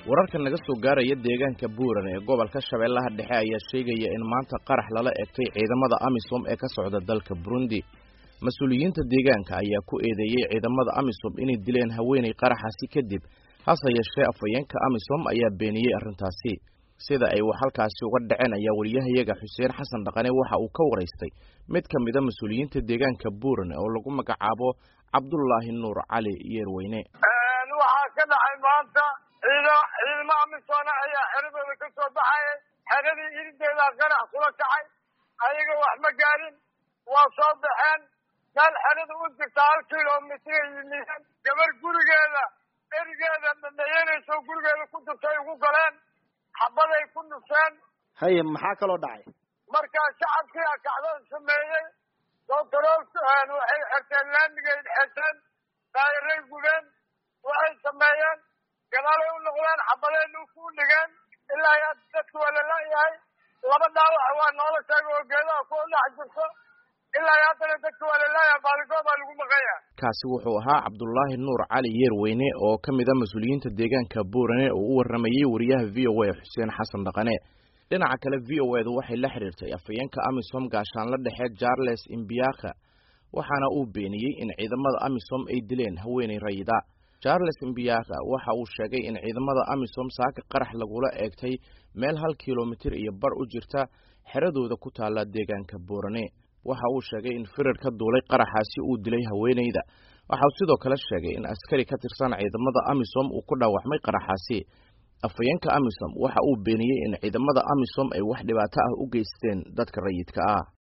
wararka naga soo gaaraya deegaanka Buuran ee gobolka Shabeellaha Dhexe ayaa sheegaya in maanta qarax lala eegtay ciidamada AMISOM ee ka socda dalka Burundi. Mas'uuliyiinta deegaanka ayaa ku eedeeyay ciidamada AMISOM inay dileen haweeney qaraxaasi kadib, hase yeeshee afhayeenka AMISOM ayaa beeniyay arrintaasi. Sida ay halkaasi uga dhaceen ayaa wariyahayaga Xuseen Xasan Dhaqane waxa uu ka wareystay mid ka mid ah mas'uuliyiinta deegaanka Buuran oo lagu magacaabo Cabdullaahi Nuur Cali Yeerweyne. Waxa ka dhacay maanta ciidamada AMISOM ayaa xeradooda ka soo baxay, xeradii irideeda qarax kula kacay, ayaga wax ma gaarin, waa soo baxeen meel xerada u jirta 1 kiiloomitir yimid gabar gurigeeda erigeeda dhameeynayso gurigeeda ku jirtay ugu galeen xabaday ku nufeen. haye maxaa kaloo dhacay? markaa shacabkii kacdo sameeyay doktoroolkan waxay xirteen laamigeed xirteen daayiray gubeen, waxay sameeyeen gadaal u noqdeen xabadeen ku dhigeen ilaa ay dadku wala laayahay. laba dhaawac waa noola sheegay oo geedaha ku dhex jirto ilaa ay hadda dadku wala laayahay baalgooda lagu maqayaa. kaasi wuxuu ahaa Cabdullaahi Nuur Cali Yeerweyne oo ka mid ah mas'uuliyiinta deegaanka Buuran oo u waramayay wariyaha VOA Xuseen Xasan Dhaqane. dhinaca kale VOA-du waxay la xiriirtay afhayeenka AMISOM gaashaanle dhexe Charles Imbiaka, waxaana uu beeniyay in ciidamada AMISOM ay dileen haweeney rayida. Charles Imbiaka waxa uu sheegay in ciidamada AMISOM saaka qarax lagula eegtay meel 1 kiiloomitir iyo bar u jirta xeradooda ku taala deegaanka Buuran. waxa uu sheegay in firar ka duulay qaraxaasi uu dilay haweeneyda. waxa uu sidoo kale sheegay in askari ka tirsan ciidamada AMISOM uu ku dhaawacmay qaraxaasi. afhayeenka AMISOM waxa uu beeniyay in ciidamada AMISOM ay wax dhibaato ah u geysteen dadka rayidka ah.